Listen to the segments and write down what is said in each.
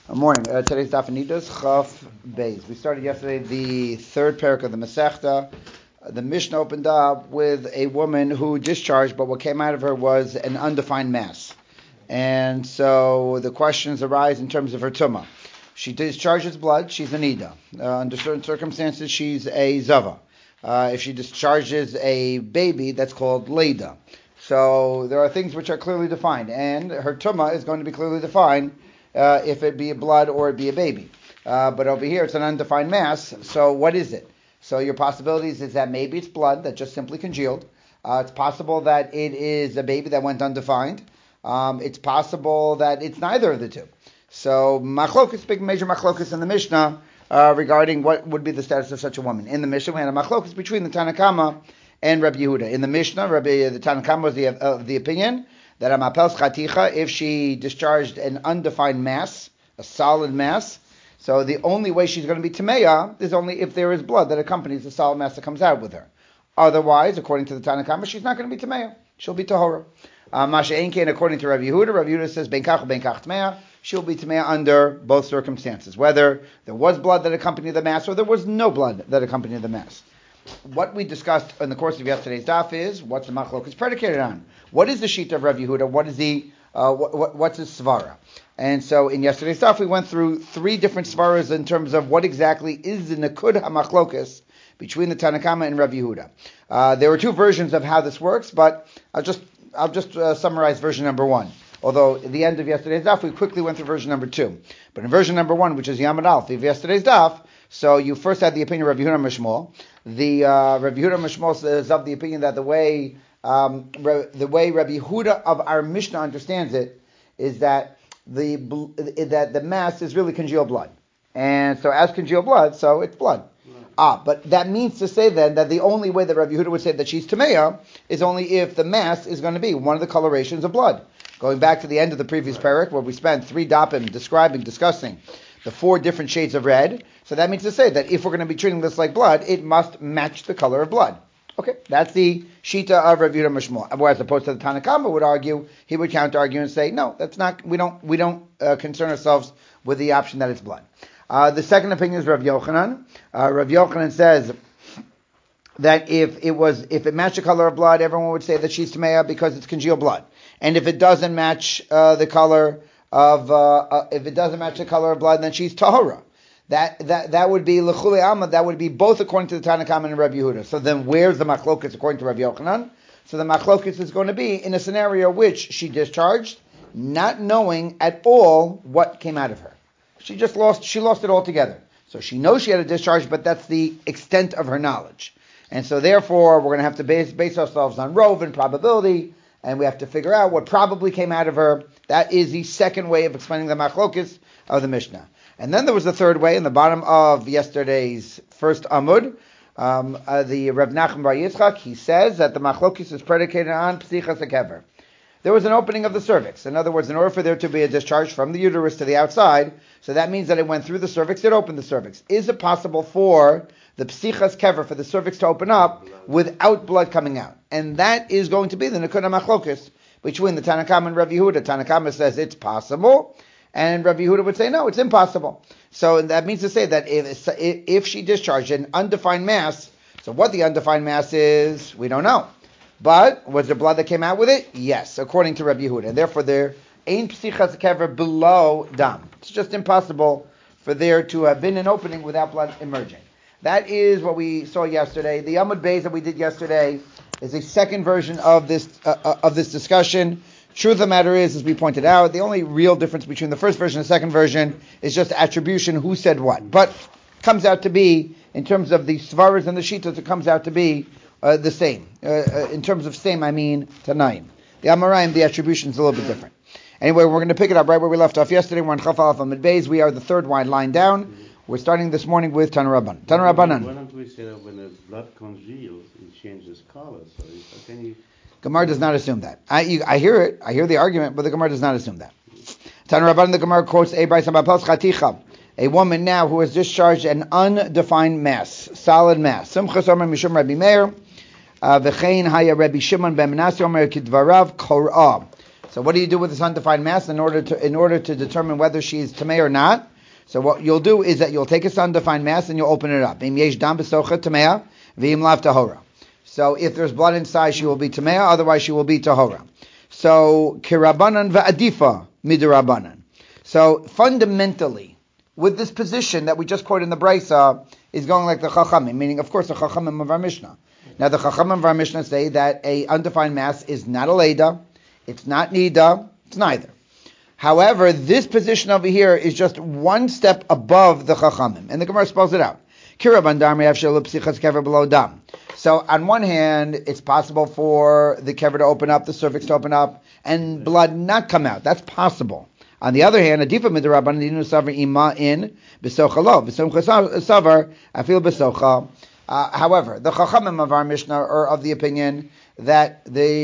Good morning. Today's daf Anidas Chaf Beis. We started yesterday the third parak of the Masechta. The Mishnah opened up with a woman who discharged, but what came out of her was an undefined mass. And so the questions arise in terms of her tumah. She discharges blood, she's an Ida. Under certain circumstances, she's a Zava. If she discharges a baby, that's called Leda. So there are things which are clearly defined, and her tumah is going to be clearly defined if it be a blood or it be a baby. But over here, it's an undefined mass, so what is it? So your possibilities is that maybe it's blood that just simply congealed. It's possible that it is a baby that went undefined. It's possible that it's neither of the two. So machlokus, big major machlokus in the Mishnah regarding what would be the status of such a woman. In the Mishnah, we had a machlokus between the Tanna Kama and Rabbi Yehuda. In the Mishnah, the Tanna Kama was of the opinion that a mapels chaticha, if she discharged an undefined mass, a solid mass, so the only way she's going to be tameya is only if there is blood that accompanies the solid mass that comes out with her. Otherwise, according to the Tanna Kama, she's not going to be tameya. She'll be tahora. Masha Einkein, according to Rabbi Yehuda says ben kach tameya. She'll be tameya under both circumstances, whether there was blood that accompanied the mass or there was no blood that accompanied the mass. What we discussed in the course of yesterday's daf is what's the machlokas predicated on. What is the sheet of Rabbi Yehuda? What is the what's his svara? And so in yesterday's daf we went through three different svaras in terms of what exactly is the nakud hamachlokas between the Tanna Kama and Rabbi Yehuda. There were two versions of how this works, but I'll just summarize version number one. Although at the end of yesterday's daf we quickly went through version number two. But in version number one, which is Yamad Alf of yesterday's daf, so you first had the opinion of Rabbi Yehuda Mishmol. The Rabbi Yehuda Mishmol is of the opinion that the way Rabbi Yehuda of our Mishnah understands it is that the mass is really congealed blood, and so as congealed blood, so it's blood. But that means to say then that the only way that Rabbi Yehuda would say that she's tameya is only if the mass is going to be one of the colorations of blood. Going back to the end of the previous parak where we spent 3 dapim discussing the 4 different shades of red. So that means to say that if we're going to be treating this like blood, it must match the color of blood. Okay, that's the shita of Rabbi Yehuda Mishmol. Whereas opposed to the Tanna Kama would argue, he would counter argue and say, no, that's not. We don't concern ourselves with the option that it's blood. The second opinion is Rav Yochanan. Rav Yochanan says that if it matched the color of blood, everyone would say that she's tameya because it's congealed blood. And if it doesn't match the color of blood, then she's tahora. That would be l'chulei alma. That would be both according to the Tanna Kama and Rabbi Yehuda. So then, where's the machlokas according to Rabbi Yochanan? So the machlokas is going to be in a scenario which she discharged, not knowing at all what came out of her. She lost it altogether. So she knows she had a discharge, but that's the extent of her knowledge. And so therefore, we're going to have to base ourselves on rov and probability, and we have to figure out what probably came out of her. That is the second way of explaining the machlokas of the Mishnah. And then there was the third way in the bottom of yesterday's first Amud. The Rav Nachman Bar Yitzchak, he says that the machlokis is predicated on psichas hakever. There was an opening of the cervix. In other words, in order for there to be a discharge from the uterus to the outside, so that means that it went through the cervix, it opened the cervix. Is it possible for the psichas kever, for the cervix to open up without blood coming out? And that is going to be the Nakuda Machlokus between the Tanna Kama and Rabbi Yehuda. Tanna Kama says it's possible, and Rabbi Yehuda would say, no, it's impossible. So that means to say that if she discharged an undefined mass, so what the undefined mass is, we don't know. But was there blood that came out with it? Yes, according to Rabbi Yehuda. And therefore, there ain't psichas kever below dam. It's just impossible for there to have been an opening without blood emerging. That is what we saw yesterday. The Amud Beis that we did yesterday is a second version of this discussion. Truth of the matter is, as we pointed out, the only real difference between the first version and the second version is just attribution, who said what. But comes out to be, in terms of the svaras and the shitas, it comes out to be the same. In terms of same, I mean Tanaim. The Amoraim, the attribution is a little bit different. Anyway, we're going to pick it up right where we left off yesterday. We're on Chaf Alef Amud Beis. We are the third line down. We're starting this morning with Tana Rabbanan. Tana Rabbanan. Why don't we say that when the blood congeals, it changes color? So can you... Gemara does not assume that. I hear it. I hear the argument, but the Gemara does not assume that. Tana Rabbanan, the Gemara quotes a woman now who has discharged an undefined mass, solid mass. Simchas Omer Mishum Rabbi Meir, v'chein haya Rabbi Shimon ben Menashe Omer kidvarav korah. So what do you do with this undefined mass in order to determine whether she's tamei or not? So what you'll do is that you'll take this undefined mass and you'll open it up. Im yesh dam b'socha tamei, v'im lav tahora. So if there's blood inside, she will be tamei. Otherwise, she will be tahora. So kirabanan va'adifa midirabanan. So fundamentally, with this position that we just quoted in the Brisa, is going like the Chachamim, meaning, of course, the Chachamim of our Mishnah. Now, the Chachamim of our Mishnah say that a undefined mass is not a Leda, it's not Nida, it's neither. However, this position over here is just one step above the Chachamim, and the Gemara spells it out. So, on one hand, it's possible for the kever to open up, the cervix to open up, and blood not come out. That's possible. On the other hand, adifa midrabanan dinu savar ima in besocha lo besomcha savar afil besocha. However, the chachamim of our Mishnah are of the opinion that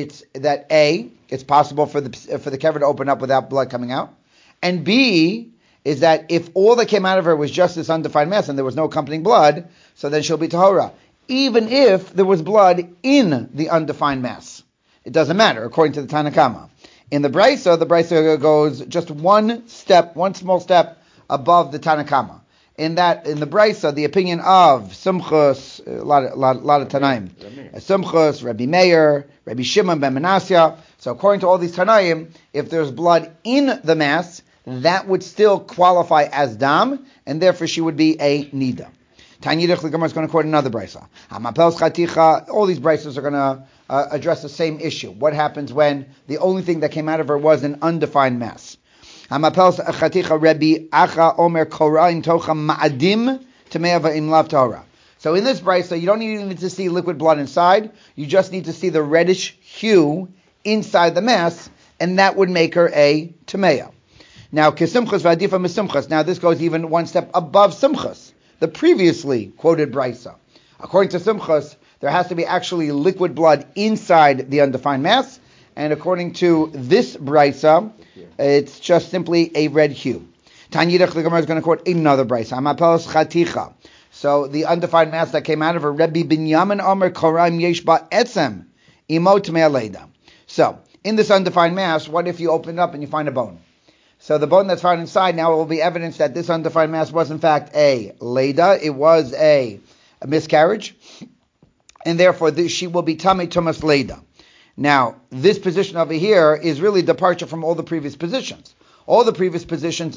it's possible for the kever to open up without blood coming out, and B is that if all that came out of her was just this undefined mass and there was no accompanying blood, so then she'll be tahora, even if there was blood in the undefined mass. It doesn't matter according to the Tanna Kama. In the Brisa goes just one small step above the Tanna Kama. In the Brisa, the opinion of Sumchus, a lot of Tanaim, Sumchus, Rabbi Meir, Rabbi Shimon ben Menasya. So according to all these Tanaim, if there's blood in the mass, that would still qualify as dam, and therefore she would be a nida. Tanyidach, the Gemara is going to quote another Brisa. Hamapels chaticha. All these Brisas are going to address the same issue. What happens when the only thing that came out of her was an undefined mass? Hamapels chaticha Rebbe Acha Omer Kora'im Tocha Ma'adim Tamei Va'im Lav Tahora. So in this Brisa, you don't even need to see liquid blood inside. You just need to see the reddish hue inside the mass, and that would make her a Tamei. Now, Kesimchas V'adifa Mesimchas. Now this goes even one step above Simchas, the previously quoted Brisa. According to Simchas, there has to be actually liquid blood inside the undefined mass, and according to this Brisa, it's just simply a red hue. Tanyidach, the Gemara is going to quote another Brisa. Amapelos chaticha. So the undefined mass that came out of her, Rebbe Binyamin Omer Koraim Yesh Ba Etzem Imo Tmei Leida. So in this undefined mass, what if you open it up and you find a bone? So the bone that's found inside now will be evidence that this undefined mass was in fact a Leda, it was a miscarriage, and therefore she will be Tamei Tumas Leda. Now, this position over here is really departure from all the previous positions. All the previous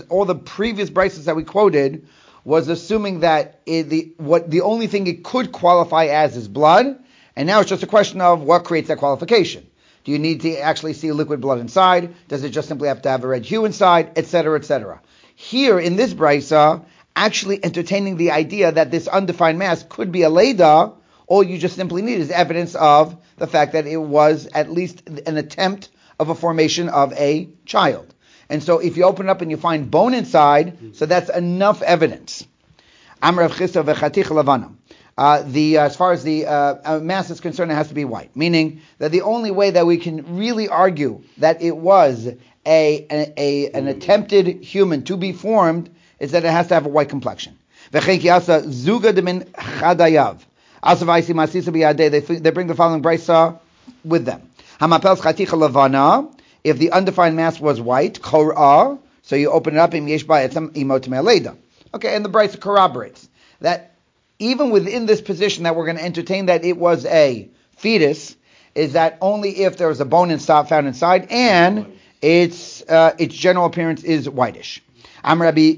Brisas that we quoted was assuming that the only thing it could qualify as is blood, and now it's just a question of what creates that qualification. Do you need to actually see liquid blood inside? Does it just simply have to have a red hue inside? Etc., etc. Here in this Brisa, actually entertaining the idea that this undefined mass could be a Leda, all you just simply need is evidence of the fact that it was at least an attempt of a formation of a child. And so if you open it up and you find bone inside, so that's enough evidence. Amrav Chisda v'chatich lavana. As far as the mass is concerned, it has to be white. Meaning that the only way that we can really argue that it was an attempted human to be formed is that it has to have a white complexion. They bring the following brisa with them. If the undefined mass was white, korah, so you open it up, okay, and the brisa corroborates that even within this position that we're going to entertain that it was a fetus, is that only if there was a bone found inside and its general appearance is whitish. So Rabbi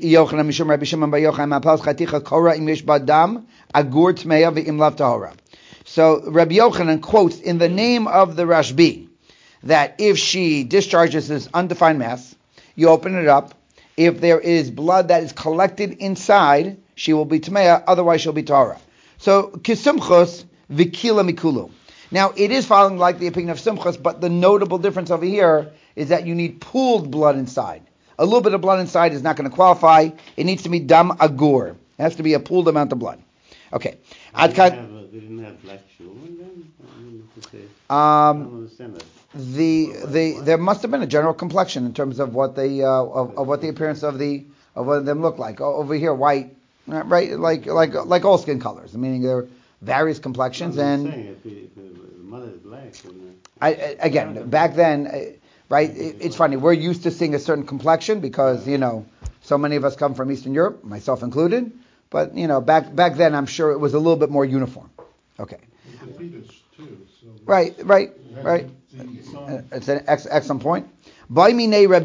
Yochanan quotes in the name of the Rashbi that if she discharges this undefined mass, you open it up. If there is blood that is collected inside, she will be Tmeya, otherwise she'll be Tahora. So, Kisumchos Vikila Mikulu. Now, it is following like the opinion of Simchos, but the notable difference over here is that you need pooled blood inside. A little bit of blood inside is not going to qualify. It needs to be Dam Agur. It has to be a pooled amount of blood. Okay. They didn't have black children then? I don't understand that. There must have been a general complexion in terms of what of what the appearance of what them look like. Over here, white, right? Like all skin colors. Meaning there are various complexions. I'm saying if the mother is black. Again, back then, right? It's funny. We're used to seeing a certain complexion because, so many of us come from Eastern Europe, myself included. But, back then, I'm sure it was a little bit more uniform. Okay. The fetus, too. So right. It's an excellent point. We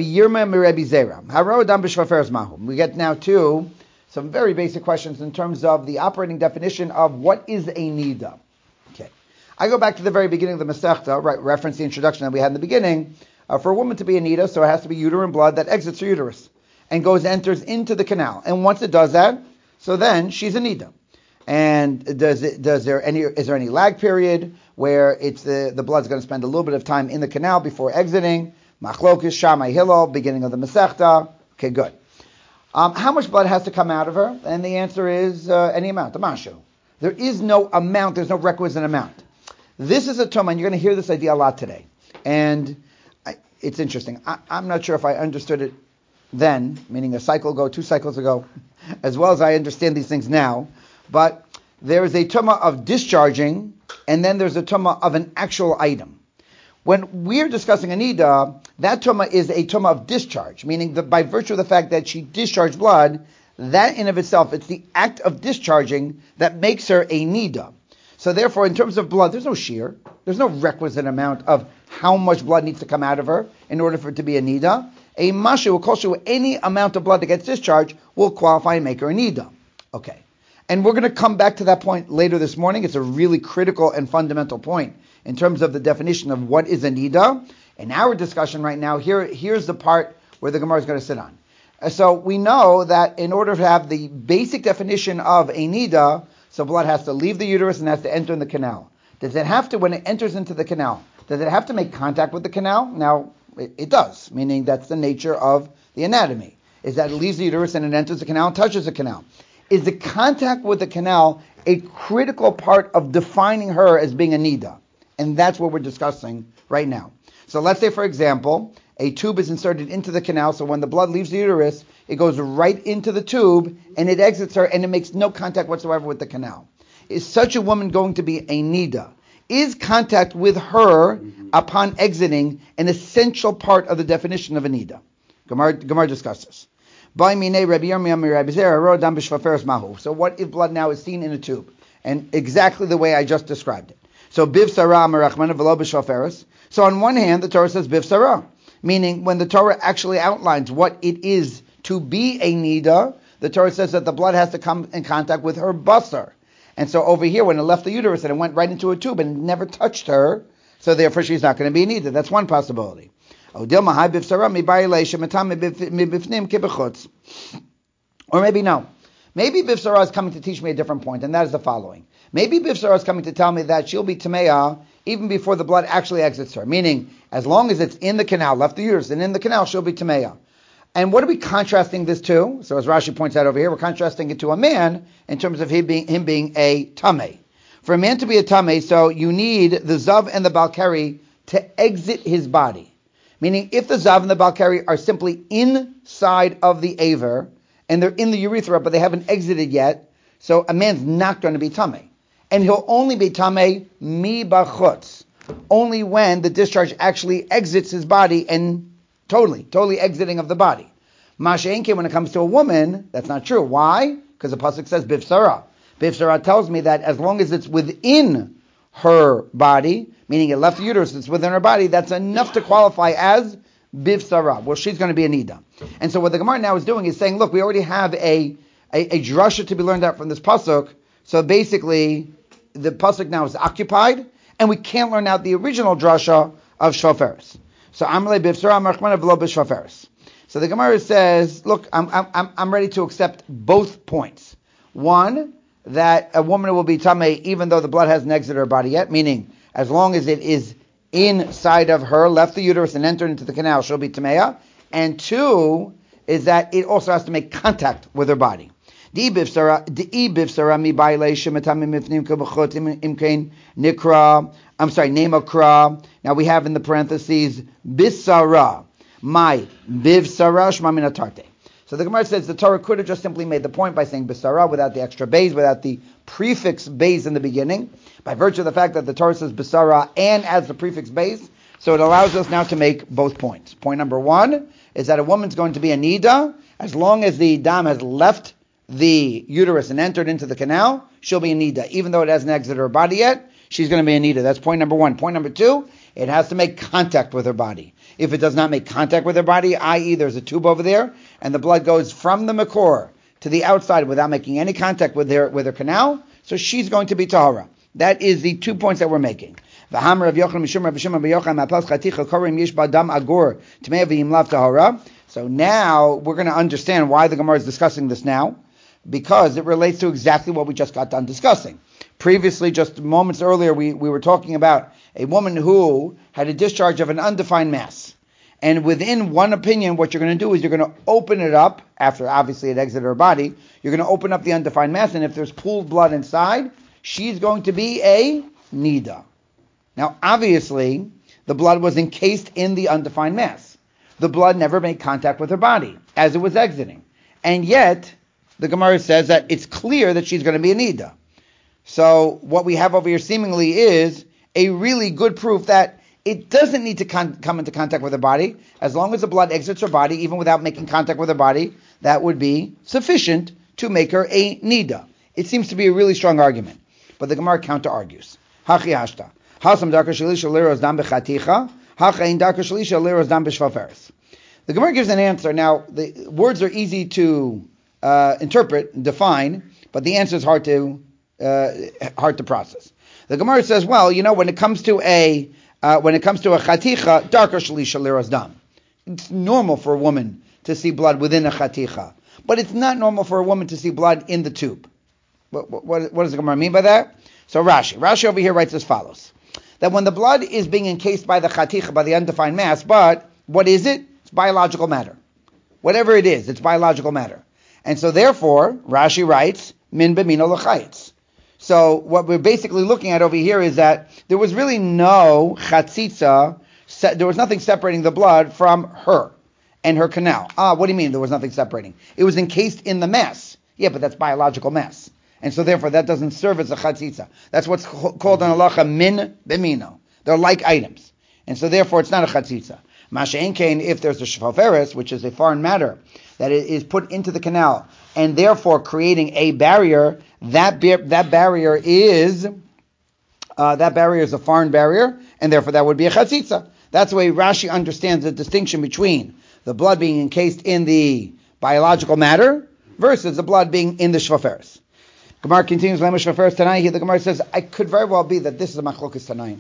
get now to some very basic questions in terms of the operating definition of what is a nida. Okay. I go back to the very beginning of the Masechta, right, reference the introduction that we had in the beginning. For a woman to be a nida, so it has to be uterine blood that exits her uterus and enters into the canal. And once it does that, so then she's a nida. And is there any lag period where the blood's going to spend a little bit of time in the canal before exiting? Machlokes, Shammai, Hillel, beginning of the Masechta. Okay, good. How much blood has to come out of her? And the answer is any amount, the mashu. There is no amount, there's no requisite amount. This is a tuma, and you're going to hear this idea a lot today. And it's interesting. I'm not sure if I understood it then, meaning a cycle ago, 2 cycles ago, as well as I understand these things now. But there is a tuma of discharging, and then there's a tuma of an actual item. When we're discussing a nida, that tuma is a tuma of discharge, meaning that by virtue of the fact that she discharged blood, that in of itself, it's the act of discharging that makes her a nida. So therefore, in terms of blood, there's no shear. There's no requisite amount of how much blood needs to come out of her in order for it to be a nida. A mashu, a koshu, any amount of blood that gets discharged will qualify and make her a nida. Okay. And we're going to come back to that point later this morning. It's a really critical and fundamental point in terms of the definition of what is a nida. In our discussion right now, here's the part where the Gemara is going to sit on. So we know that in order to have the basic definition of a nida, so blood has to leave the uterus and has to enter in the canal. Does it have to, when it enters into the canal, does it have to make contact with the canal? Now, it does, meaning that's the nature of the anatomy, is that it leaves the uterus and it enters the canal and touches the canal. Is the contact with the canal a critical part of defining her as being a nida? And that's what we're discussing right now. So let's say, for example, a tube is inserted into the canal, so when the blood leaves the uterus, it goes right into the tube, and it exits her, and it makes no contact whatsoever with the canal. Is such a woman going to be a nida? Is contact with her upon exiting an essential part of the definition of a nida? Gemara discusses. So what if blood now is seen in a tube? And exactly the way I just described it. So biv sarah merachmana v'lo b'shvaferes. So on one hand, the Torah says biv sarah, meaning when the Torah actually outlines what it is to be a nida, the Torah says that the blood has to come in contact with her basar. And so over here, when it left the uterus and it went right into a tube and never touched her, so therefore she's not going to be a nida. That's one possibility. Or maybe no. Maybe Biv Sarah is coming to teach me a different point, and that is the following. Maybe Biv Sarah is coming to tell me that she'll be Tameah even before the blood actually exits her, meaning as long as it's in the canal, left the uterus, and in the canal, she'll be Tameah. And what are we contrasting this to? So as Rashi points out over here, we're contrasting it to a man in terms of him being a Tameh. For a man to be a Tameh, so you need the Zav and the Balkari to exit his body. Meaning, if the Zav and the Balkari are simply inside of the Aver, and they're in the urethra, but they haven't exited yet, so a man's not going to be Tameh. And he'll only be Tameh mi bachutz, only when the discharge actually exits his body and totally exiting of the body. Masha'enke, when it comes to a woman, that's not true. Why? Because the pasuk says Biv Sarah. Biv Sarah tells me that as long as it's within her body, meaning it left the uterus, it's within her body, that's enough to qualify as Biv Sarah. Well, she's going to be a nida. And so what the Gemara now is doing is saying, look, we already have a drasha to be learned out from this pasuk. So basically, the pasuk now is occupied, and we can't learn out the original drasha of Shvaferes. So Amrei Biv Sarah Marchmana v'lo b'Shvaferes. So the Gemara says, look, I'm ready to accept both points. One, that a woman will be tamei even though the blood hasn't exited her body yet, meaning as long as it is inside of her, left the uterus and entered into the canal, she'll be tameya. And two is that it also has to make contact with her body. Nemakra. Now we have in the parentheses bisara. My bivsara shma minatarte. So the Gemara says the Torah could have just simply made the point by saying bisara without the extra beis, without the prefix beis in the beginning. By virtue of the fact that the Torah says bisara and adds the prefix beis, So it allows us now to make both points. Point number one is that a woman's going to be a nida as long as the dam has left the uterus and entered into the canal. She'll be a nida, even though it hasn't exited her body yet. She's going to be a nida. That's point number one. Point number two, it has to make contact with her body. If it does not make contact with her body, i.e. there's a tube over there, and the blood goes from the makor to the outside without making any contact with her canal, so she's going to be tahara. That is the 2 points that we're making. So now we're going to understand why the Gemara is discussing this now, because it relates to exactly what we just got done discussing. Previously, just moments earlier, we were talking about a woman who had a discharge of an undefined mass. And within one opinion, what you're going to do is you're going to open it up, after obviously it exited her body, you're going to open up the undefined mass, and if there's pooled blood inside, she's going to be a nida. Now, obviously, the blood was encased in the undefined mass. The blood never made contact with her body as it was exiting. And yet, the Gemara says that it's clear that she's going to be a nida. So what we have over here seemingly is a really good proof that it doesn't need to come into contact with her body. As long as the blood exits her body, even without making contact with her body, that would be sufficient to make her a nida. It seems to be a really strong argument. But the Gemara counter-argues. Hachi hashta. Hasam darka shalisha liros dam bechaticha. Hachain darka shalisha liros dam b'shvaferes. The Gemara gives an answer. Now, the words are easy to interpret and define, but the answer is hard to process. The Gemara says, well, when it comes to a chaticha, darka shalisha liros dam. It's normal for a woman to see blood within a chaticha, but it's not normal for a woman to see blood in the tube. What does the Gemara mean by that? So Rashi over here writes as follows: that when the blood is being encased by the chaticha, by the undefined mass, but what is it? It's biological matter. Whatever it is, it's biological matter. And so therefore, Rashi writes, min b'mino l'chayitz. So what we're basically looking at over here is that there was really no chatzitza, there was nothing separating the blood from her and her canal. What do you mean there was nothing separating? It was encased in the mass. Yeah, but that's biological mass. And so therefore that doesn't serve as a chatzitza. That's what's called an halacha min b'mino. They're like items. And so therefore it's not a chatzitza. Masha'en kain, if there's a shvaferes, which is a foreign matter, that it is put into the canal, and therefore creating a barrier, that barrier is a foreign barrier, and therefore that would be a chatzitza. That's the way Rashi understands the distinction between the blood being encased in the biological matter versus the blood being in the shvaferes. Gemara continues, Lema shvaferes Tanai. Here the Gemara says, I could very well be that this is a machlokas Tanaim.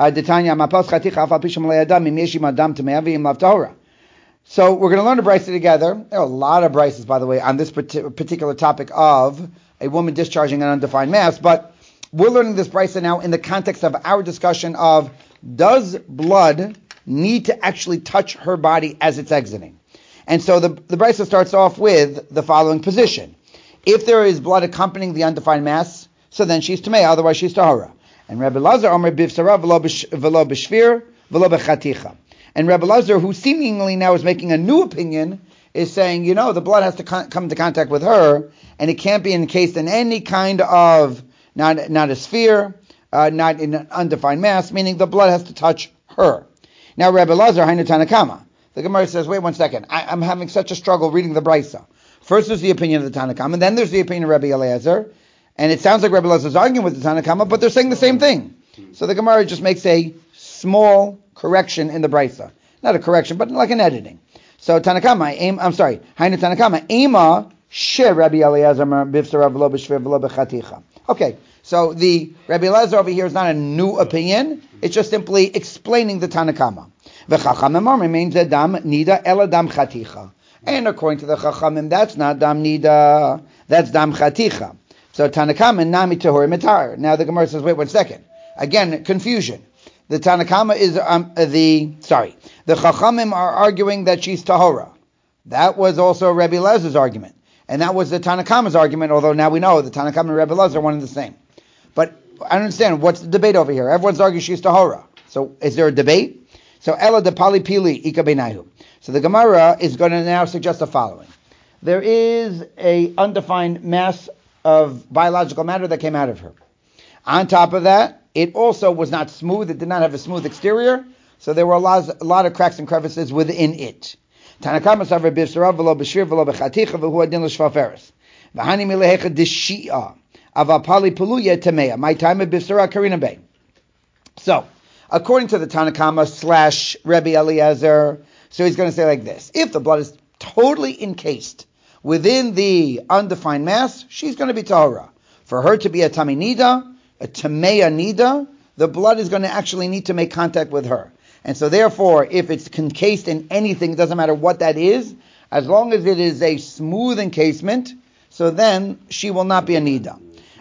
So we're going to learn a brisa together. There are a lot of brises, by the way, on this particular topic of a woman discharging an undefined mass, but we're learning this brisa now in the context of our discussion of, does blood need to actually touch her body as it's exiting? And so the brisa starts off with the following position. If there is blood accompanying the undefined mass, so then she's tamei, otherwise she's tahara. And Rabbi Lazar Omer bivsara v'lo b'shvir v'lo b'chaticha. And Rabbi Lazar, who seemingly now is making a new opinion, is saying, the blood has to come into contact with her, and it can't be encased in any kind of, not a sphere, not in an undefined mass, meaning the blood has to touch her. Now Rabbi Lazar, Hainu Tanakama. The Gemara says, wait 1 second, I'm having such a struggle reading the brisa. First there's the opinion of the Tanakama, and then there's the opinion of Rabbi Eliezer. And it sounds like Rabbi Elazar is arguing with the Tanakama, but they're saying the same thing. So the Gemara just makes a small correction in the brisa. Not a correction, but like an editing. So Tanakama, Hainu Tanakama, Ema she Rabbi Eliezer bivsara v'lo b'shvir v'lo b'chaticha. Okay, so the Rabbi Eliezer over here is not a new opinion, it's just simply explaining the Tanakama. V'chachamim remains a dam nida ela dam chaticha. And according to the Chachamim, that's not dam nida, that's dam chaticha. So Tanakama nami tahori mitar. Now the Gemara says, wait 1 second. Again, confusion. The Tanakama is the Chachamim are arguing that she's tahora. That was also Rabbi Elazar's argument, and that was the Tanakama's argument. Although now we know the Tanakama and Rabbi Elazar are one and the same. But I don't understand what's the debate over here. Everyone's arguing she's tahora. So is there a debate? So Ela de Pali Pili Ika Beinahu. So the Gemara is going to now suggest the following: there is a undefined mass of biological matter that came out of her. On top of that, it also was not smooth. It did not have a smooth exterior. So there were a lot of cracks and crevices within it. Tanakama savar b'sara v'lo b'shir v'lo b'chaticha v'hu adin l'shvaferes. V'hani milehecha d'shia avapali puluya temeya. My time of b'sara karina bay. So, according to the Tanakama / Rebbe Eliezer, so he's going to say like this: if the blood is totally encased within the undefined mass, she's going to be tahora. For her to be a tamei nida, a tameya nida, the blood is going to actually need to make contact with her. And so therefore, if it's encased in anything, it doesn't matter what that is, as long as it is a smooth encasement, so then she will not be a nida.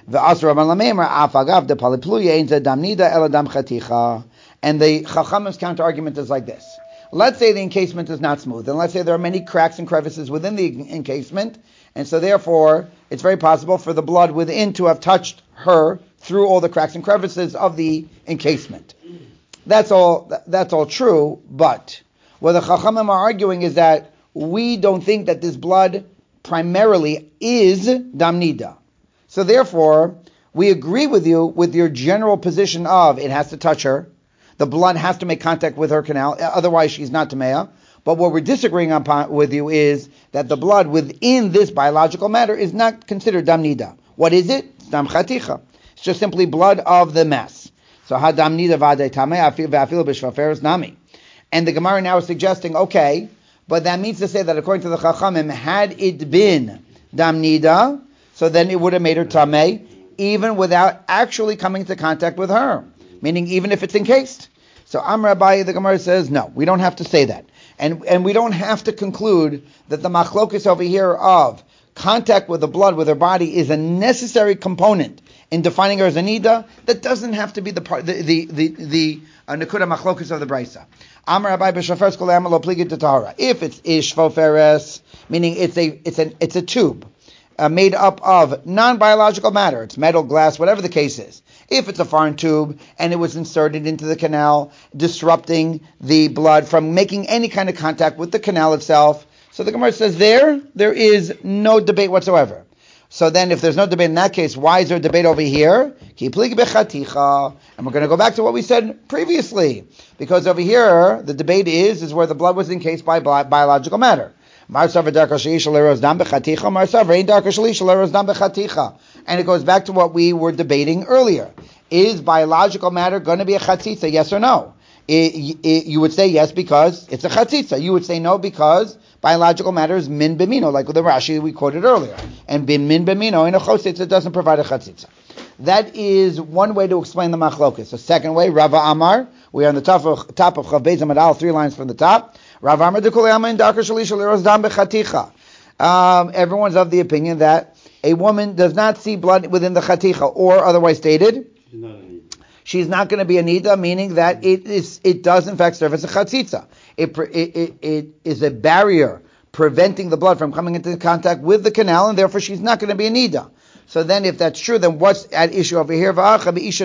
And the Chachamim's counter argument is like this. Let's say the encasement is not smooth, and let's say there are many cracks and crevices within the encasement, and so therefore it's very possible for the blood within to have touched her through all the cracks and crevices of the encasement. That's all true, but what the Chachamim are arguing is that we don't think that this blood primarily is damnida. So therefore, we agree with you with your general position of it has to touch her. The blood has to make contact with her canal, otherwise she's not Tamea. But what we're disagreeing upon with you is that the blood within this biological matter is not considered dam nida. What is it? It's dam chaticha. It's just simply blood of the mass. So ha dam nida v'adei tamea v'afil b'shvaferes nami. And the Gemara now is suggesting, okay, but that means to say that according to the Chachamim, had it been dam nida, so then it would have made her tamei, even without actually coming into contact with her. Meaning even if it's encased. So Amar Abaye, the Gemara says, no, we don't have to say that. And we don't have to conclude that the machlokes over here of contact with the blood, with her body, is a necessary component in defining her as a nida. That doesn't have to be the part, the nekuda machlokes of the brisa. Amar Abaye b'shaferes kol lo pligid tahara. If it's ishvoferes, meaning it's a tube made up of non-biological matter, it's metal, glass, whatever the case is. If it's a foreign tube and it was inserted into the canal, disrupting the blood from making any kind of contact with the canal itself, so the Gemara says there is no debate whatsoever. So then if there's no debate in that case, why is there a debate over here? And we're going to go back to what we said previously. Because over here, the debate is where the blood was encased by biological matter. And it goes back to what we were debating earlier. Is biological matter going to be a chatzitza, yes or no? You would say yes because it's a chatzitza. You would say no because biological matter is min b'mino, like with the Rashi we quoted earlier. And min b'mino in a chotzitza doesn't provide a chatzitza. That is one way to explain the machlokas. The second way, Rava Amar, we are on the top of Chav Beis Amud Aleph, 3 lines from the top. Rava Amar dekulei ama in darka shalisha leros dam bechaticha. Everyone's of the opinion that a woman does not see blood within the chaticha, or otherwise stated, she's not going to be a nida, meaning that it does in fact serve as a chatzitza. It is a barrier preventing the blood from coming into contact with the canal, and therefore she's not going to be a nida. So then if that's true, then what's at issue over here? So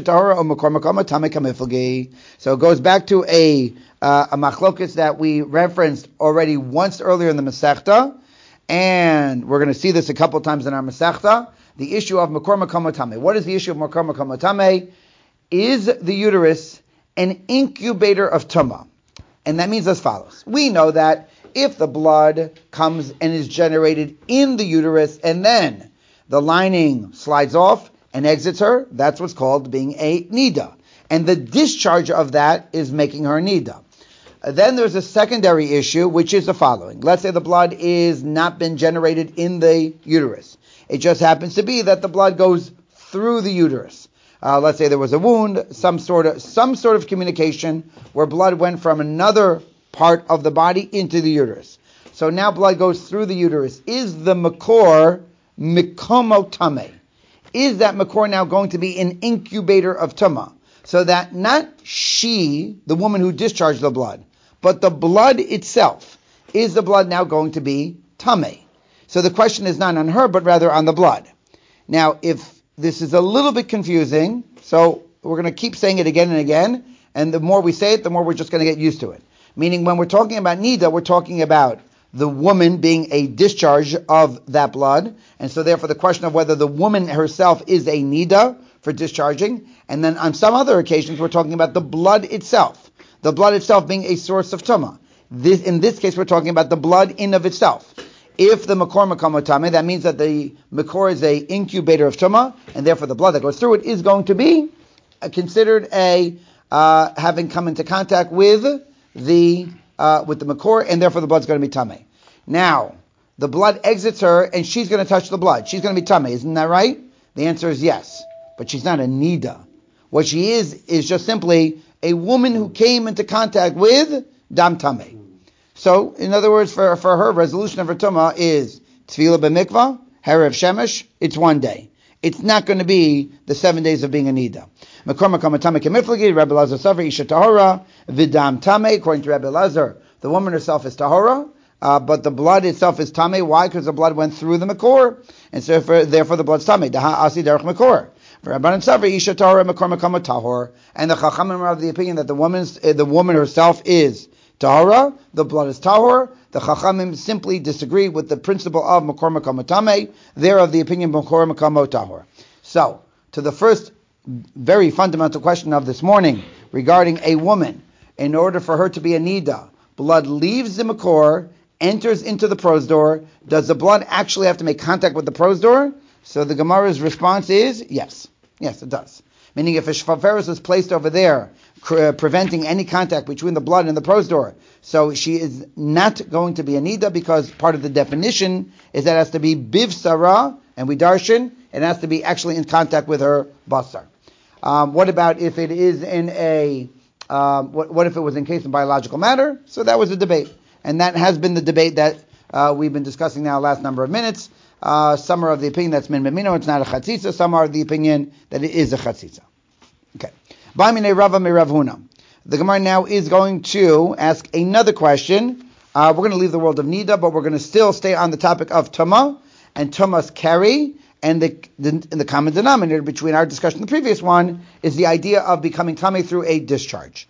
it goes back to a machlokas that we referenced already once earlier in the Masechta, and we're going to see this a couple times in our Masechta, the issue of makor makom tameh. What is the issue of makor makom tameh? Is the uterus an incubator of tumah? And that means as follows. We know that if the blood comes and is generated in the uterus and then the lining slides off and exits her, that's what's called being a nida. And the discharge of that is making her nida. Then there's a secondary issue, which is the following. Let's say the blood is not been generated in the uterus. It just happens to be that the blood goes through the uterus. Let's say there was a wound, some sort of communication where blood went from another part of the body into the uterus. So now blood goes through the uterus. Is the makor mikomo tameh? Is that makor now going to be an incubator of tumah? So that not she, the woman who discharged the blood, but the blood itself, is the blood now going to be tameh? So the question is not on her, but rather on the blood. Now, if this is a little bit confusing, so we're going to keep saying it again and again, and the more we say it, the more we're just going to get used to it. Meaning when we're talking about nida, we're talking about the woman being a discharge of that blood, and so therefore the question of whether the woman herself is a nida for discharging, and then on some other occasions we're talking about the blood itself. the blood itself being a source of tumah. In this case, we're talking about the blood in of itself. If the makor makamo tameh, that means that the makor is a incubator of tumah, and therefore the blood that goes through it is going to be considered a having come into contact with the makor, and therefore the blood's going to be tameh. Now, the blood exits her, and she's going to touch the blood. She's going to be tameh, isn't that right? The answer is yes, but she's not a nida. What she is just simply a woman who came into contact with dam tameh. So, in other words, for her, resolution of her tumah is tefillah b'mikvah, harav shemesh, it's one day. It's not going to be the 7 days of being a nida. Makor makam tameh kemiflagi, Rebbe Lazar Savar, isha tahora, vidam tameh, according to Rebbe Lazar, the woman herself is tahora, but the blood itself is tameh. Why? Because the blood went through the makor, and so therefore the blood's tameh. Daha asi derech makor. Rabbanan Savar, isha tahora, makor makam tahor, and the chachamim are of the opinion that the woman herself is tahora, the blood is tahor. The Chachamim simply disagree with the principle of makor makamo tameh. They're of the opinion makor makamo tahor. So, to the first very fundamental question of this morning regarding a woman, in order for her to be a nida, blood leaves the makor, enters into the prosdor. Does the blood actually have to make contact with the prosdor? So the Gemara's response is yes. Yes, it does. Meaning if a shvaferus is placed over there, preventing any contact between the blood and the prosdor, so she is not going to be a nida, because part of the definition is that it has to be bivsara, and we darshan, it has to be actually in contact with her basar. What about if it is in a, what if it was encased in biological matter? So that was a debate. And that has been the debate that we've been discussing now the last number of minutes. Some are of the opinion that's min memino, it's not a chatzitza. Some are of the opinion that it is a chatzitza. Okay. Ba'minei Rava mi Rav Huna. The Gemara now is going to ask another question. We're going to leave the world of nida, but we're going to still stay on the topic of tumah and tumah's carry. And the common denominator between our discussion and the previous one is the idea of becoming tameh through a discharge.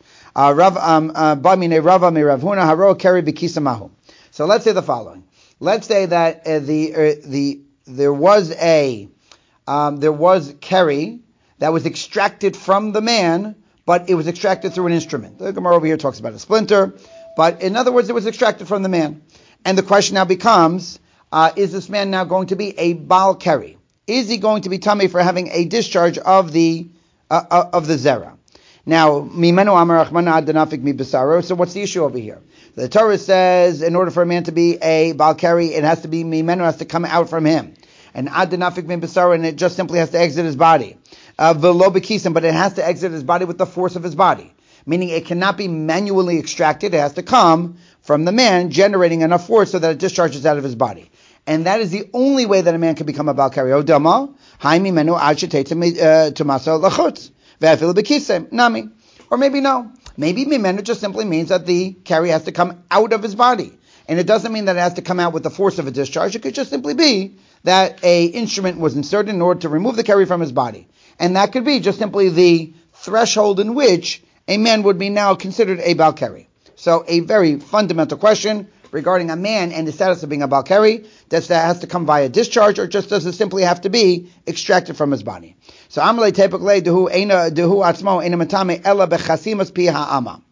Ba'minei Rava mi Rav Huna haro carry b'kisamahu. So let's say the following. Let's say that there was carry that was extracted from the man, but it was extracted through an instrument. The Gemara over here talks about a splinter, but in other words, it was extracted from the man. And the question now becomes, is this man now going to be a Baal Keri? Is he going to be tameh for having a discharge of the zera? Now, mimenu amar Rachmana ad denafik mi besaro. So what's the issue over here? The Torah says in order for a man to be a Baal Keri, it has to be mimenu, has to come out from him. And ad denafik mi besaro, and it just simply has to exit his body. V'lo bekisim, but it has to exit his body with the force of his body. Meaning it cannot be manually extracted, it has to come from the man generating enough force so that it discharges out of his body. And that is the only way that a man can become a Baal Keri. Odama, haimi menu ad shetetzim tumasa lachutz. Ve'afilu bekisem, nami. Or maybe no. Maybe mimenu just simply means that the carry has to come out of his body. And it doesn't mean that it has to come out with the force of a discharge. It could just simply be that a instrument was inserted in order to remove the carry from his body. And that could be just simply the threshold in which a man would be now considered a Baal Keri. So a very fundamental question regarding a man and the status of being a Baal Keri. Does that has to come via discharge, or just does it simply have to be extracted from his body? So Amalei Tepuk Dehu Atzmo Eina Matame Ella Bechasimas Pi Ha'ama.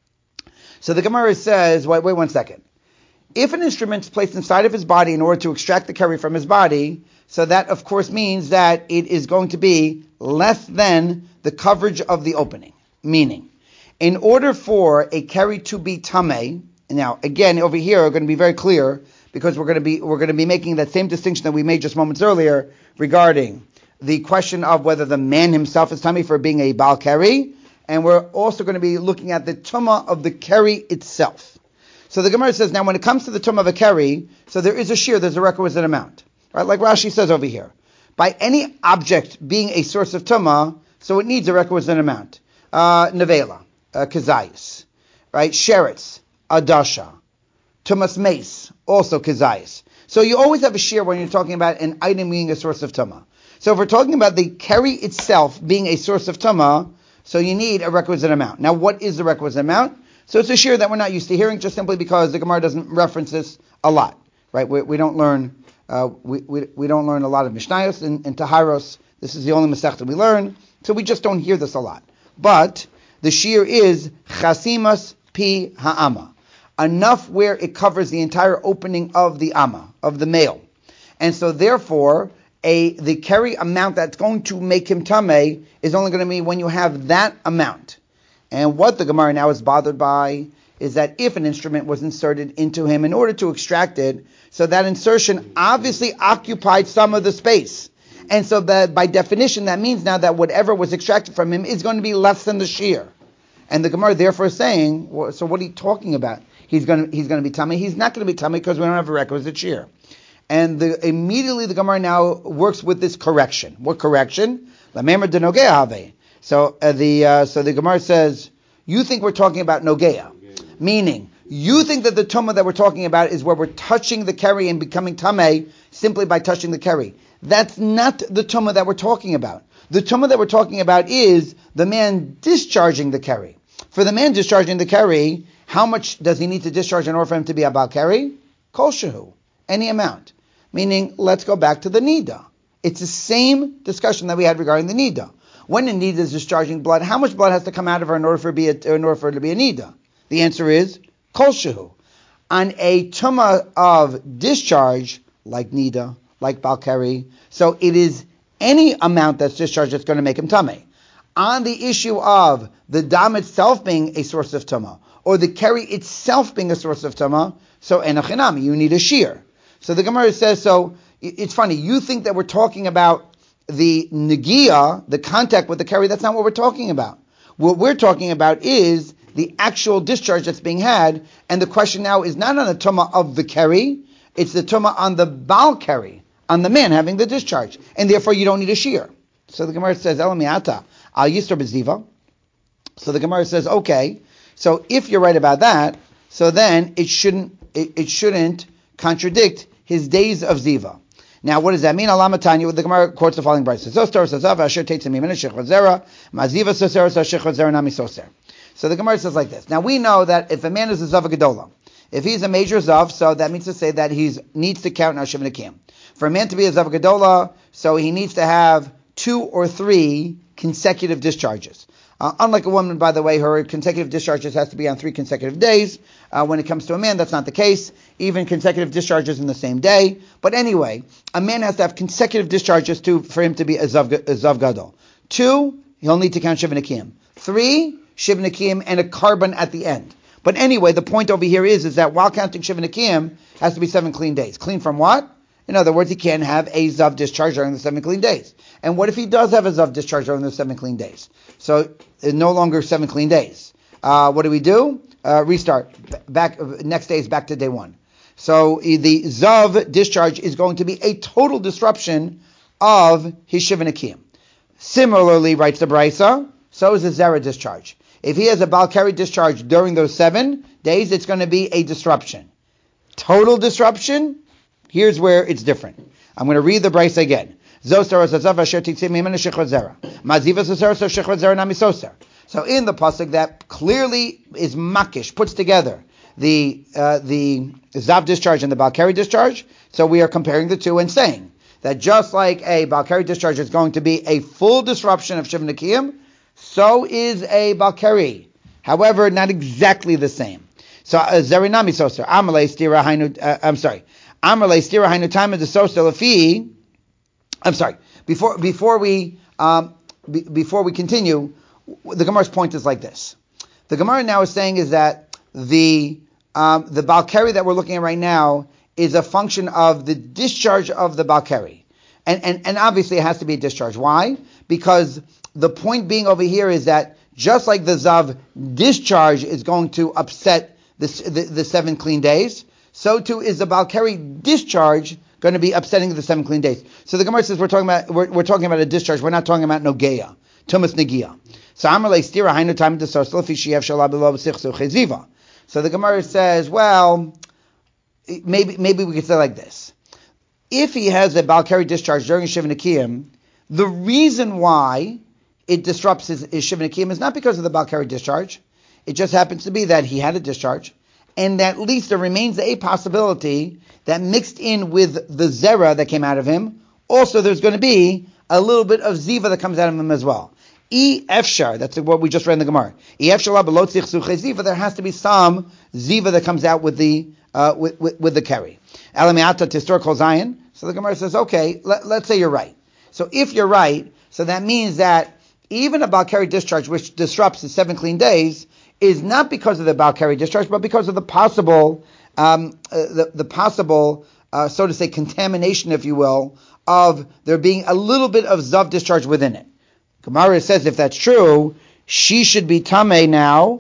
So the Gemara says, wait 1 second. If an instrument is placed inside of his body in order to extract the carry from his body, so that of course means that it is going to be less than the coverage of the opening. Meaning, in order for a carry to be tameh, now again over here we're going to be very clear, because we're going to be making that same distinction that we made just moments earlier regarding the question of whether the man himself is tameh for being a Baal Keri, and we're also going to be looking at the tumah of the Keri itself. So the Gemara says, now when it comes to the tumah of a Keri, so there is a shear, there's a requisite amount. Right? Like Rashi says over here. By any object being a source of tumah, so it needs a requisite amount. Nevela, kazayis. Right? Sheretz, adasha. Tumas mace, also kazayis. So you always have a shear when you're talking about an item being a source of tumah. So if we're talking about the Keri itself being a source of tumah, so you need a requisite amount. Now what is the requisite amount? So it's a shear that we're not used to hearing, just simply because the Gemara doesn't reference this a lot, right? We don't learn we don't learn a lot of Mishnayos in Taharos. This is the only Masechta we learn, so we just don't hear this a lot. But the shear is chasimas pi ha'ama, enough where it covers the entire opening of the ama, of the male. And so therefore, the carry amount that's going to make him tameh is only going to be when you have that amount. And what the Gemara now is bothered by is that if an instrument was inserted into him in order to extract it, so that insertion obviously occupied some of the space. And so that by definition, that means now that whatever was extracted from him is going to be less than the shear. And the Gemara therefore is saying, well, so what are you talking about? He's going to be tummy. He's not going to be tummy because we don't have a requisite shear. And immediately the Gemara now works with this correction. What correction? So the Gemara says, you think we're talking about nogea, meaning you think that the tumah that we're talking about is where we're touching the keri and becoming tameh simply by touching the keri. That's not the tumah that we're talking about. The tumah that we're talking about is the man discharging the keri. For the man discharging the keri, how much does he need to discharge in order for him to be a bal keri? Kol shehu, any amount. Meaning, let's go back to the nida. It's the same discussion that we had regarding the nida. When a nida is discharging blood, how much blood has to come out of her in order for it to be a nida? The answer is kol shehu. On a tumah of discharge, like nida, like bal keri, so it is any amount that's discharged that's going to make him tameh. On the issue of the dam itself being a source of tumah, or the keri itself being a source of tumah, so enochinami, you need a shear. So the Gemara says, so it's funny, you think that we're talking about the negia, the contact with the keri. That's not what we're talking about. What we're talking about is the actual discharge that's being had, and the question now is not on the tumah of the keri, it's the tumah on the bal keri, on the man having the discharge, and therefore you don't need a shear. So the Gemara says, Elamiata, al yistor beziva. So the Gemara says, okay, so if you're right about that, so then it shouldn't contradict his days of ziva. Now, what does that mean? Alamatanya, the Gemara quotes the following verses. So the Gemara says like this. Now, we know that if a man is a zav gedola, if he's a major zav, so that means to say that he needs to count Nashiv Nakim. For a man to be a zav gedola, so he needs to have 2 or 3 consecutive discharges. Unlike a woman, by the way, her consecutive discharges has to be on 3 consecutive days. When it comes to a man, that's not the case. Even consecutive discharges in the same day. But anyway, a man has to have consecutive discharges for him to be a zav gadol. 2, he'll need to count shiv nakim. 3, shiv nakim and a carbon at the end. But anyway, the point over here is that while counting shiv nakim, has to be 7 clean days. Clean from what? In other words, he can't have a zav discharge during the 7 clean days. And what if he does have a zav discharge during the 7 clean days? So it's no longer 7 clean days. What do? Restart. Next day is back to day 1. So the zav discharge is going to be a total disruption of his shiv nakim. Similarly, writes the Brisa, so is a zera discharge. If he has a bal keri discharge during those 7 days, it's going to be a disruption. Total disruption. Here's where it's different. I'm going to read the Brisa again. So in the pasuk that clearly is makish, puts together the zav discharge and the bal keri discharge. So we are comparing the two and saying that just like a bal keri discharge is going to be a full disruption of shiv nakim, so is a bal keri. However, not exactly the same. So zerinami soser amalei stira hainu. Amalei stira hainu time of the soser lafi. I'm sorry. Before we continue, the Gemara's point is like this. The Gemara now is saying is that the bal keri that we're looking at right now is a function of the discharge of the bal keri, and obviously it has to be a discharge. Why? Because the point being over here is that just like the zav discharge is going to upset the 7 clean days, so too is the bal keri discharge going to be upsetting the 7 clean days. So the Gemara says we're talking about a discharge. We're not talking about nogeya, tumas negia. So amalei stira hainu time to sosel fi sheyev shalab below b'sichsu cheziva. So the Gemara says, well, maybe we could say like this: if he has a bal keri discharge during shiv nakim, the reason why it disrupts his shiv nakim is not because of the bal keri discharge. It just happens to be that he had a discharge, and at least there remains a possibility that mixed in with the zera that came out of him, also there's going to be a little bit of ziva that comes out of him as well. Efshar, that's what we just read in the Gemara. Ziva, there has to be some ziva that comes out with the with the carry. Alamiata Tistor Kol Zayin. So the Gemara says, okay, let's say you're right. So if you're right, so that means that even a Balkari discharge, which disrupts the 7 clean days, is not because of the Balkari discharge, but because of the possible, so to say, contamination, if you will, of there being a little bit of Zav discharge within it. Gemara says if that's true, she should be Tameh now.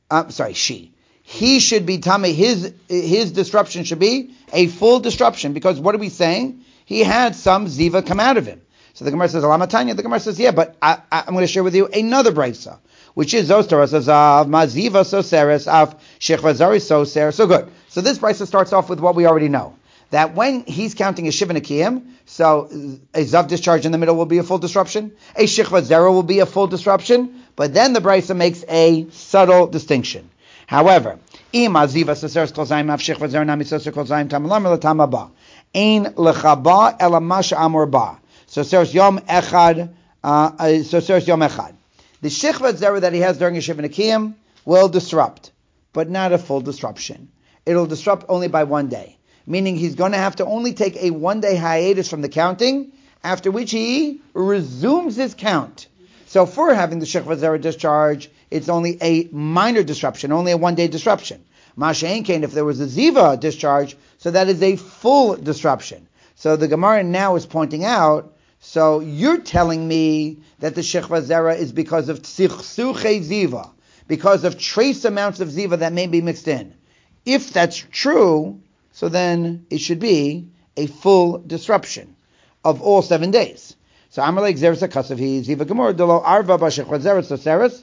He should be Tameh. His disruption should be a full disruption, because what are we saying? He had some Ziva come out of him. So the Gemara says, Alamatanya. The Gemara says, yeah, but I'm going to share with you another brisa, which is Zostaras Azav, Maziva Soseres, Af Shechvazari Soser. So good. So this brisa starts off with what we already know. That when he's counting a Shiva Nekiyim, so a Zav discharge in the middle will be a full disruption, a Shechvat Zera will be a full disruption, but then the Brisa makes a subtle distinction. However, Im Aziva Soseres Kol Zayim Af Shechvat Zera Nami Soser Kol Zayim Tamalam Latama Ba Ein Lechaba Elamasha Amor Ba Soseres Yom Echad Soseres Yom Echad. The Shechvat Zera that he has during a Shiva Nekiyim will disrupt, but not a full disruption. It'll disrupt only by 1 day. Meaning he's going to have to only take a 1 day hiatus from the counting, after which he resumes his count. So for having the Shechvat Zera discharge, it's only a minor disruption, only a 1 day disruption. Masha'en Kain, if there was a Ziva discharge, so that is a full disruption. So the Gemara now is pointing out, so you're telling me that the Shechvat Zera is because of Tzich Ziva, because of trace amounts of Ziva that may be mixed in. If that's true, so then it should be a full disruption of all 7 days. So Amalek Zeres HaKasav, he Ziva Gemor, Dolo Arva Ba Shechvat Zera Soseres,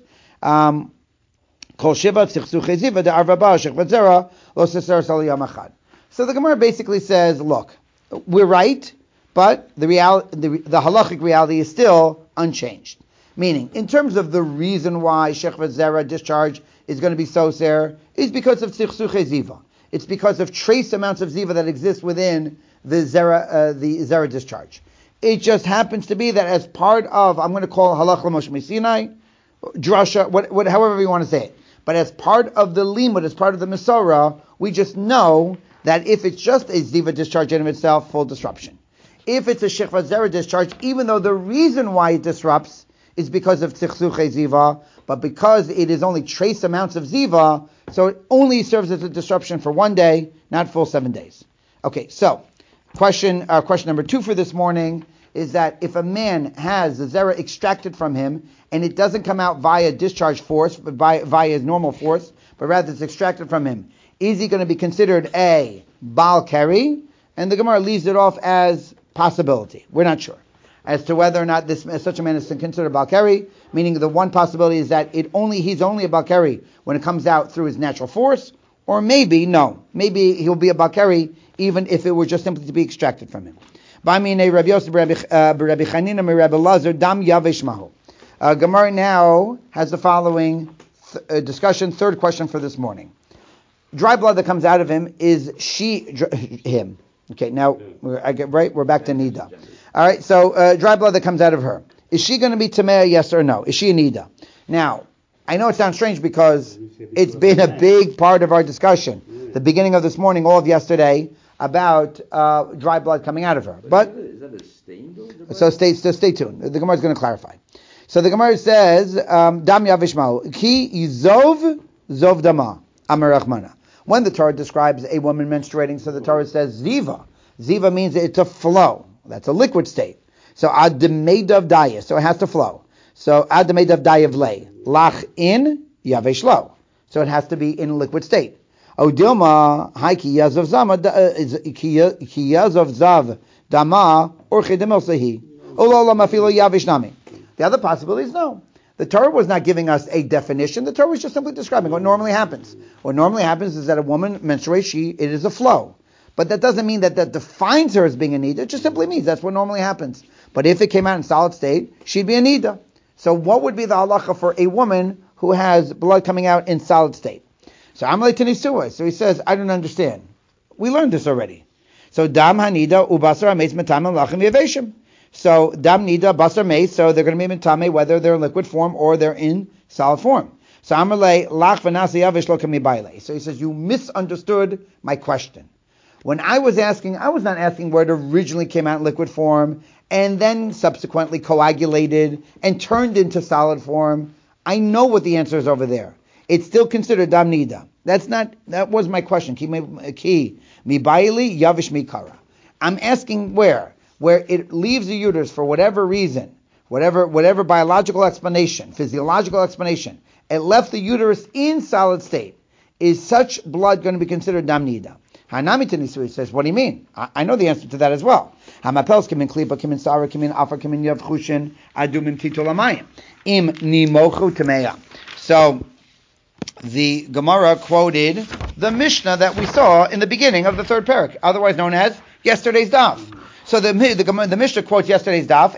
Kol Shiva Tzich Ziva, De Arva Ba Shechvat Zera, Lo Soseres Al Yom Echad. So the Gemara basically says, look, we're right, but the halachic reality is still unchanged. Meaning, in terms of the reason why Shechvat Zera discharge is going to be Soser, is because of Tzich Ziva. It's because of trace amounts of Ziva that exist within the Zera discharge. It just happens to be that as part of, I'm going to call Halach L'Moshe Sinai, Drasha, however you want to say it, but as part of the Limud, as part of the Masorah, we just know that if it's just a Ziva discharge in of itself, full disruption. If it's a Shechvat Zera discharge, even though the reason why it disrupts is because of Tzich Ziva, but because it is only trace amounts of Ziva, so it only serves as a disruption for 1 day, not full 7 days. Okay, so question number 2 for this morning is that if a man has the Zera extracted from him and it doesn't come out via discharge force, but via his normal force, but rather it's extracted from him, is he going to be considered a Baal Keri? And the Gemara leaves it off as possibility. We're not sure as to whether or not such a man is considered a Baal Keri, meaning the one possibility is that he's only a Baal Keri when it comes out through his natural force, or maybe he'll be a Baal Keri even if it were just simply to be extracted from him. Gemara now has the following discussion, third question for this morning. Dry blood that comes out of him, is him? Okay, now we're back to Nida. All right, so dry blood that comes out of her. Is she going to be Tameh, yes or no? Is she a Nida? Now, I know it sounds strange because it's been a big part of our discussion, the beginning of this morning, all of yesterday, about dry blood coming out of her. But is that a stain though? So stay tuned. The Gemara is going to clarify. So the Gemara says, Dam Yavishmau, Ki Yizov Zov Dama, Amar Rachmana. When the Torah describes a woman menstruating, so the Torah says Ziva. Ziva means it's a flow. That's a liquid state. So Ad Medav Daya, so it has to flow. So Ad Medav Daya Vlei. Lach in Yavesh Lo. So it has to be in a liquid state. Odilma, Hai Ki Yazov Zama, Ki Yazov Zav Dama, or Chedemel Sehi. Olola Mafilo Yavesh Nami. The other possibility is no. The Torah was not giving us a definition. The Torah was just simply describing what normally happens. What normally happens is that a woman menstruates, it is a flow. But that doesn't mean that defines her as being a nida. It just simply means that's what normally happens. But if it came out in solid state, she'd be a nida. So what would be the halacha for a woman who has blood coming out in solid state? So Amalei Tanisua. So he says, I don't understand. We learned this already. So Dam Hanida Ubasar Ames Matam Lachim Yaveshim. So dam nida basar mei. So they're going to be mitame whether they're in liquid form or they're in solid form. So Amalei lach v'nasi yavish lo kami baile. So he says you misunderstood my question. When I was not asking where it originally came out in liquid form and then subsequently coagulated and turned into solid form. I know what the answer is over there. It's still considered dam nida. That was my question. Ki mi baili yavish mi kara. I'm asking where it leaves the uterus for whatever reason, whatever biological explanation, physiological explanation, it left the uterus in solid state. Is such blood going to be considered dam nida? Hanami Tanisui says, what do you mean? I know the answer to that as well. Hamapels kim in klipa, kim in sara, kim in afar, kim in yavchushin, adumim titolamayim. Im nimochu tameya. So, the Gemara quoted the Mishnah that we saw in the beginning of the third parak, otherwise known as yesterday's daf. So the Mishnah quotes yesterday's daf,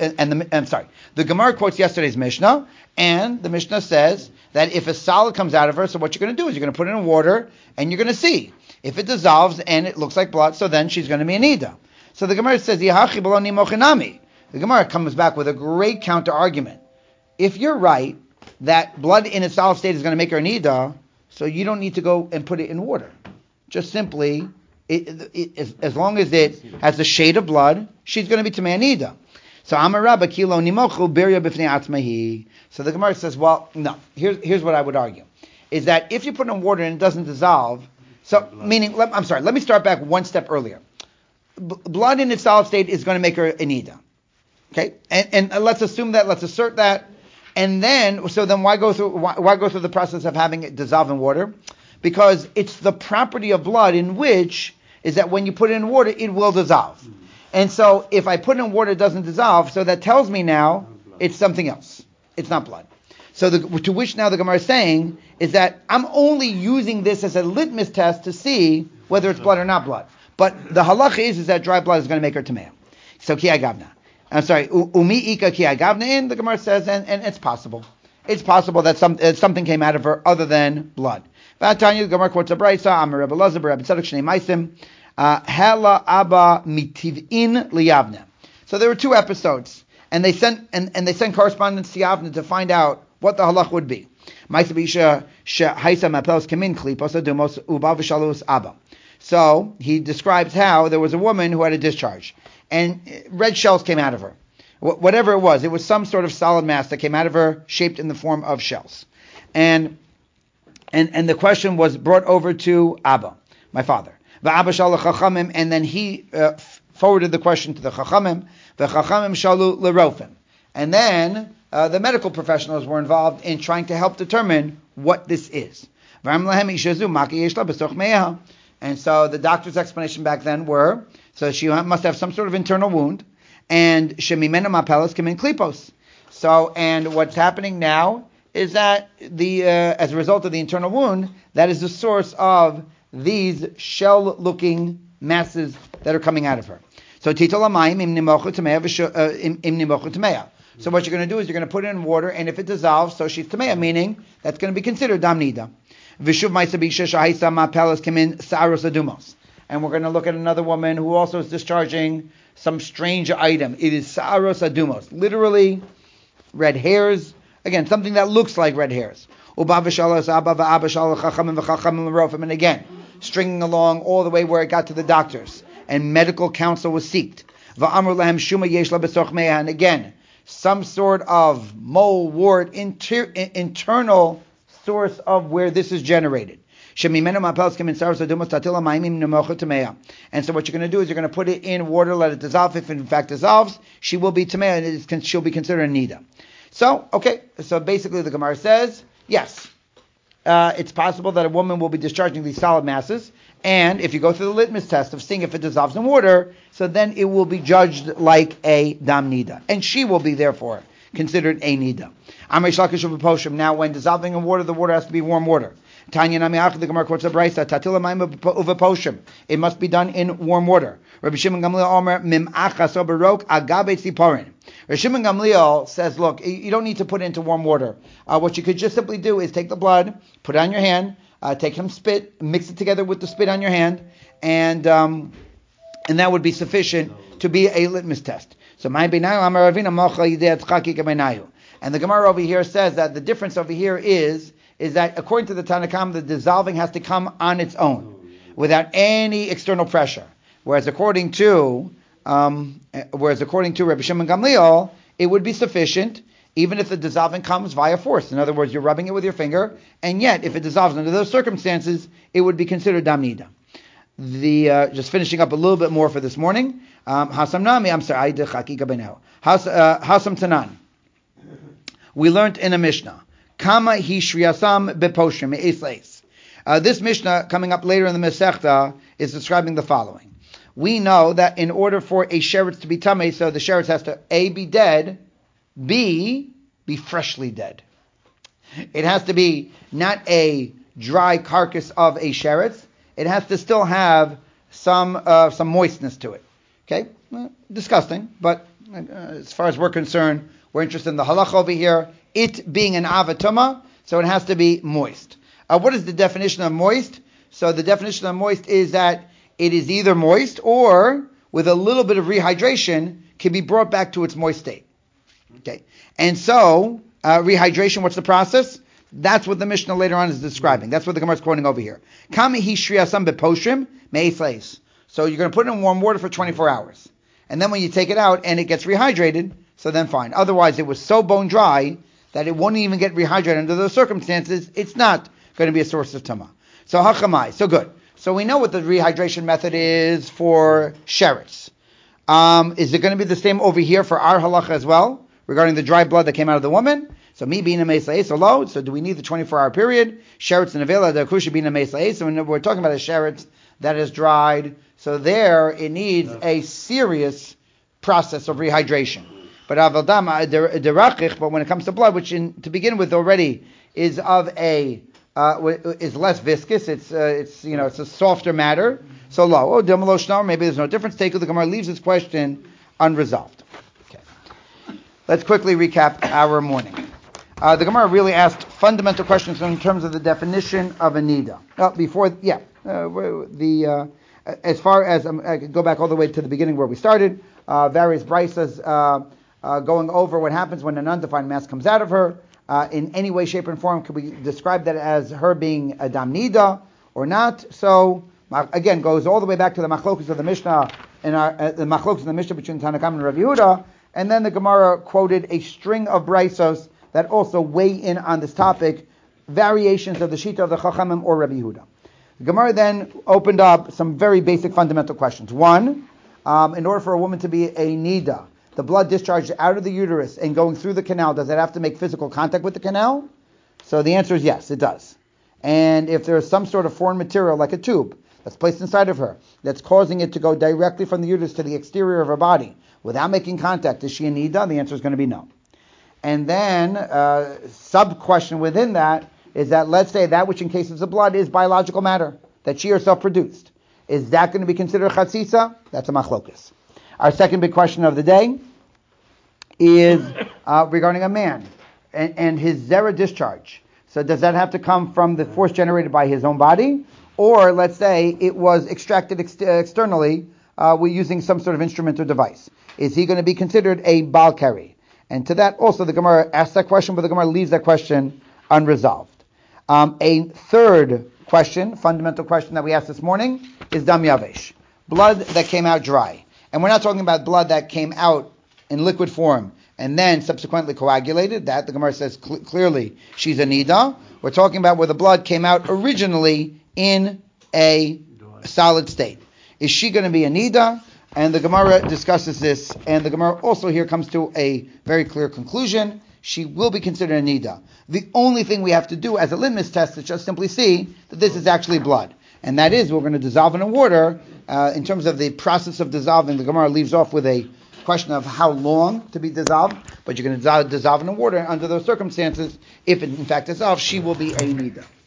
the Gemara quotes yesterday's Mishnah, and the Mishnah says that if a solid comes out of her, so what you're going to do is you're going to put it in water, and you're going to see. If it dissolves and it looks like blood, so then she's going to be a nida. So the Gemara says, Yahachi b'lo nimochinami. The Gemara comes back with a great counter argument. If you're right that blood in its solid state is going to make her a nida, so you don't need to go and put it in water. Just simply, as long as it has a shade of blood, she's going to be tamei nida. So Amarabba kilo nimochu birya b'fnei atzmahi. So the Gemara says, well, no. Here's what I would argue: is that if you put it in water and it doesn't dissolve. So, let me start back one step earlier. Blood in its solid state is going to make her a nida. Okay? And let's assert that. And then why go through the process of having it dissolve in water? Because it's the property of blood in which is that when you put it in water, it will dissolve. And so if I put it in water, it doesn't dissolve, so that tells me now it's something else. It's not blood. So to which now the Gemara is saying is that I'm only using this as a litmus test to see whether it's blood or not blood. But the halacha is that dry blood is going to make her tamei. So ki agavna. I'm sorry, umi ika ki agavna in, the Gemara says, and it's possible. It's possible that something came out of her other than blood. V'atanya, the Gemara quotes a brayso, Amar Rebbe Elazar, Rebbe Tzadok Shnei Maisim, Hela Abba Mitiv'in Liyavna. So there were two episodes, and they sent correspondence to Yavna to find out what the halach would be. So he describes how there was a woman who had a discharge, and red shells came out of her. Whatever it was some sort of solid mass that came out of her, shaped in the form of shells. And the question was brought over to Abba, my father. And then he forwarded the question to the Chachamim. The Chachamim shalu l'rofim. And then the medical professionals were involved in trying to help determine what this is. And so the doctor's explanation back then were, so she must have some sort of internal wound, and shemimena mapelas kamin klipos. So, and what's happening now is that as a result of the internal wound, that is the source of these shell-looking masses that are coming out of her. So titolamayim im nimochu tameya. So what you're going to do is you're going to put it in water, and if it dissolves, so she's tameya, meaning that's going to be considered dam nida. Vishuv ma'isabisha shahaisa mapelas kamin sa'aros adumos. And we're going to look at another woman who also is discharging some strange item. It is sa'aros adumos, literally red hairs. Again, something that looks like red hairs. And again, stringing along all the way where it got to the doctors, and medical counsel was sought. And again, some sort of mole, wart, internal source of where this is generated. And so what you're going to do is you're going to put it in water, let it dissolve. If it in fact dissolves, she will be tamei, and she'll be considered a nida. So basically the Gemara says, yes, it's possible that a woman will be discharging these solid masses, and if you go through the litmus test of seeing if it dissolves in water, so then it will be judged like a dam nida, and she will be therefore considered a nida. Now, when dissolving in water, the water has to be warm water. The Gemara quotes a brayso, tatila mayim uveposhim. It must be done in warm water. Rabbi Shimon Gamliel Omer mim'acha so barok agabe tziporin. Rabbi Shimon Gamliel says, look, you don't need to put it into warm water. What you could just simply do is take the blood, put it on your hand, take some spit, mix it together with the spit on your hand, and that would be sufficient to be a litmus test. So my benayu amar Ravina mocha yidei tzchaki kebenayu. And the Gemara over here says that the difference over here is that according to the Tanna Kamma, the dissolving has to come on its own, without any external pressure. Whereas according to Rabbi Shimon Gamliel, it would be sufficient even if the dissolving comes via force. In other words, you're rubbing it with your finger, and yet if it dissolves under those circumstances, it would be considered dam nida. Just finishing up a little bit more for this morning. Hasam Tanan. We learned in a Mishnah. Kama hi shriyasam beposhim me'esleis. This Mishnah coming up later in the Masechta is describing the following. We know that in order for a sheretz to be tamei, so the sheretz has to A, be dead, B, be freshly dead. It has to be not a dry carcass of a sheretz. It has to still have some moistness to it. Okay? Disgusting, but as far as we're concerned, we're interested in the halacha over here. It being an avatuma, so it has to be moist. What is the definition of moist? So the definition of moist is that it is either moist or, with a little bit of rehydration, can be brought back to its moist state. Okay, and so rehydration. What's the process? That's what the Mishnah later on is describing. That's what the Gemara is quoting over here. Kami hishriyasam beposhim me'esleis. So you're going to put it in warm water for 24 hours, and then when you take it out and it gets rehydrated, so then fine. Otherwise, it was so bone dry that it won't even get rehydrated under those circumstances. It's not going to be a source of tama. So hachamai. So good. So we know what the rehydration method is for sheretz. Is it going to be the same over here for our halacha as well, regarding the dry blood that came out of the woman? So me being a meisleis alone, so do we need the 24-hour period? Sheretz and avela the kusha being a meisleis. So we're talking about a sheretz that is dried. So there it needs a serious process of rehydration. But avaldam derachich. But when it comes to blood, which to begin with already is of a is less viscous. It's a softer matter. So lo, maybe there's no difference. Take the Gemara leaves this question unresolved. Okay. Let's quickly recap our morning. The Gemara really asked fundamental questions in terms of the definition of a nida. As far as I could go back all the way to the beginning where we started, various braisos going over what happens when an undefined mass comes out of her. In any way, shape, and form, could we describe that as her being a dam nida or not? So again, goes all the way back to the machlokus of the Mishnah and the machlokus of the Mishnah between Tanna Kamma and Rav Yehuda, and then the Gemara quoted a string of braisos that also weigh in on this topic, variations of the Shita of the Chachamim or Rabbi Yehuda. The Gemara then opened up some very basic fundamental questions. One, in order for a woman to be a nida, the blood discharged out of the uterus and going through the canal, does it have to make physical contact with the canal? So the answer is yes, it does. And if there is some sort of foreign material, like a tube, that's placed inside of her, that's causing it to go directly from the uterus to the exterior of her body without making contact, is she a nida? The answer is going to be no. And then, sub-question within that is that, let's say that which encases the blood is biological matter that she herself produced. Is that going to be considered chatzitza? That's a machlokus. Our second big question of the day is regarding a man and his zera discharge. So does that have to come from the force generated by his own body? Or let's say it was extracted externally we're using some sort of instrument or device. Is he going to be considered a bal keri? And to that also the Gemara asks that question, but the Gemara leaves that question unresolved. A third question, fundamental question that we asked this morning is dam yavesh, blood that came out dry. And we're not talking about blood that came out in liquid form and then subsequently coagulated. That the Gemara says clearly she's a nida. We're talking about where the blood came out originally in a solid state. Is she going to be a nida? And the Gemara discusses this, and the Gemara also here comes to a very clear conclusion. She will be considered a nida. The only thing we have to do as a litmus test is just simply see that this is actually blood. And that is, we're going to dissolve it in water. In terms of the process of dissolving, the Gemara leaves off with a question of how long to be dissolved, but you're going to dissolve it in water, and under those circumstances, if it in fact dissolves, she will be a nida.